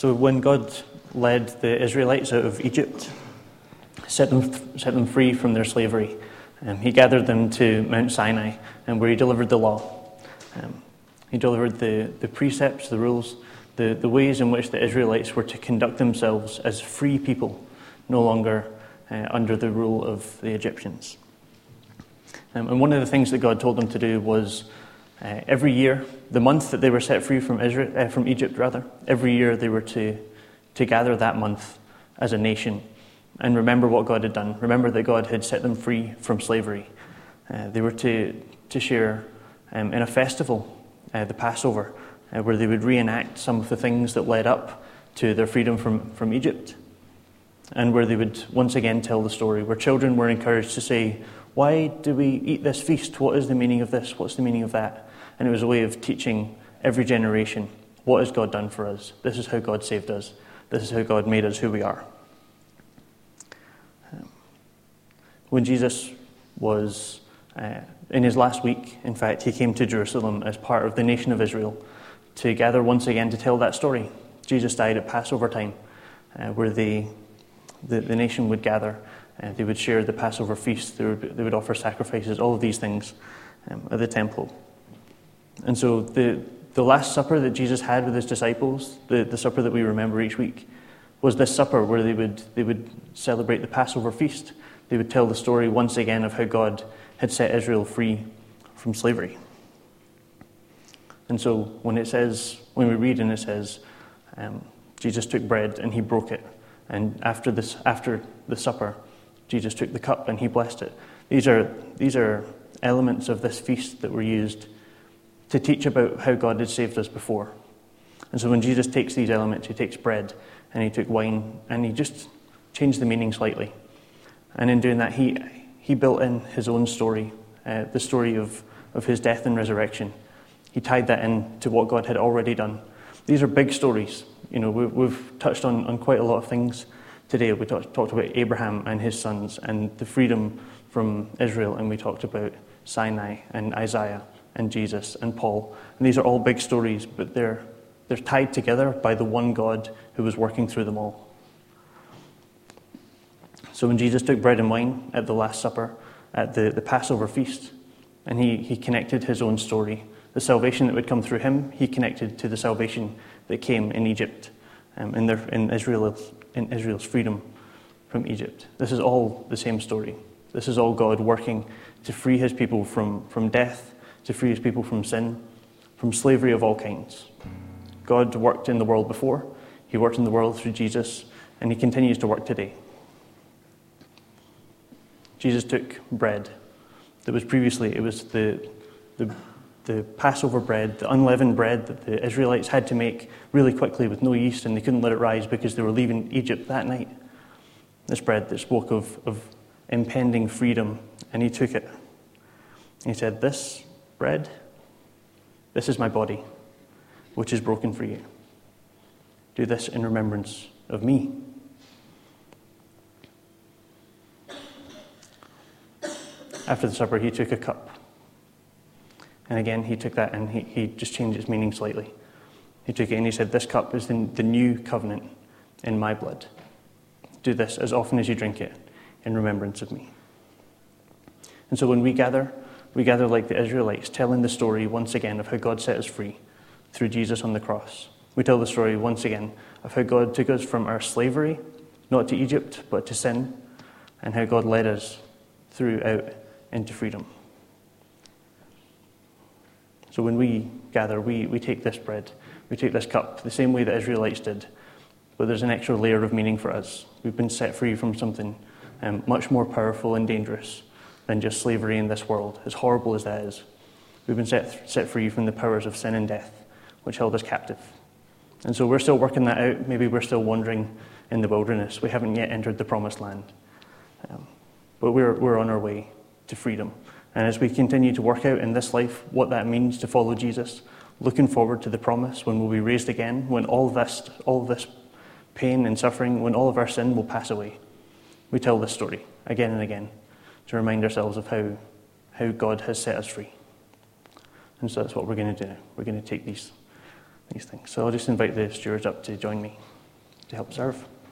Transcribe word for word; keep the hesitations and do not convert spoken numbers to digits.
So when God led the Israelites out of Egypt, set them set them free from their slavery, um, he gathered them to Mount Sinai, and where he delivered the law. Um, he delivered the, the precepts, the rules, the, the ways in which the Israelites were to conduct themselves as free people, no longer uh, under the rule of the Egyptians. Um, and one of the things that God told them to do was uh, every year, the month that they were set free from Israel, uh, from Egypt, rather, every year they were to, to gather that month as a nation and remember what God had done. Remember that God had set them free from slavery. Uh, they were to, to share um, in a festival, uh, the Passover, uh, where they would reenact some of the things that led up to their freedom from, from Egypt, and where they would once again tell the story, where children were encouraged to say, why do we eat this feast? What is the meaning of this? What's the meaning of that? And it was a way of teaching every generation, what has God done for us? This is how God saved us. This is how God made us who we are. Um, when Jesus was uh, in his last week, in fact, he came to Jerusalem as part of the nation of Israel to gather once again to tell that story. Jesus died at Passover time, uh, where they, the, the nation would gather. Uh, they would share the Passover feast. They would, they would offer sacrifices, all of these things um, at the temple. And so the, the Last Supper that Jesus had with his disciples, the, the supper that we remember each week, was this supper where they would, they would celebrate the Passover feast. They would tell the story once again of how God had set Israel free from slavery. And so when it says, when we read and it says, um, Jesus took bread and he broke it, and after this, after the supper, Jesus took the cup and he blessed it. These are these are elements of this feast that were used to teach about how God had saved us before. And so when Jesus takes these elements, he takes bread and he took wine and he just changed the meaning slightly. And in doing that, he he built in his own story, uh, the story of, of his death and resurrection. He tied that in to what God had already done. These are big stories. You know, we, we've touched on, on quite a lot of things today. We talked, talked about Abraham and his sons and the freedom from Israel, and we talked about Sinai and Isaiah and Jesus and Paul. And these are all big stories, but they're they're tied together by the one God who was working through them all. So when Jesus took bread and wine at the Last Supper, at the, the Passover feast, and he, he connected his own story, the salvation that would come through him, he connected to the salvation that came in Egypt, um, in, their, in, Israel, in Israel's freedom from Egypt. This is all the same story. This is all God working to free his people from, from death, to free his people from sin, from slavery of all kinds. God worked in the world before, he worked in the world through Jesus, and he continues to work today. Jesus took bread that was previously, it was the, the, the Passover bread, the unleavened bread that the Israelites had to make really quickly with no yeast, and they couldn't let it rise because they were leaving Egypt that night. This bread that spoke of, of impending freedom, and he took it. He said, "This bread, this is my body, which is broken for you. Do this in remembrance of me." After the supper, he took a cup. And again, he took that and he, he just changed its meaning slightly. He took it and he said, "This cup is the, the new covenant in my blood. Do this as often as you drink it in remembrance of me." And so when we gather, we gather like the Israelites, telling the story once again of how God set us free through Jesus on the cross. We tell the story once again of how God took us from our slavery, not to Egypt, but to sin, and how God led us throughout into freedom. So when we gather, we, we take this bread, we take this cup, the same way the Israelites did, but there's an extra layer of meaning for us. We've been set free from something um, much more powerful and dangerous than just slavery in this world, as horrible as that is. We've been set, set free from the powers of sin and death, which held us captive. And so we're still working that out. Maybe we're still wandering in the wilderness. We haven't yet entered the promised land. Um, but we're, we're on our way to freedom. And as we continue to work out in this life what that means to follow Jesus, looking forward to the promise when we'll be raised again, when all this, all this pain and suffering, when all of our sin will pass away, we tell this story again and again to remind ourselves of how, how God has set us free. And so that's what we're going to do now. We're going to take these, these things. So I'll just invite the stewards up to join me. to help serve.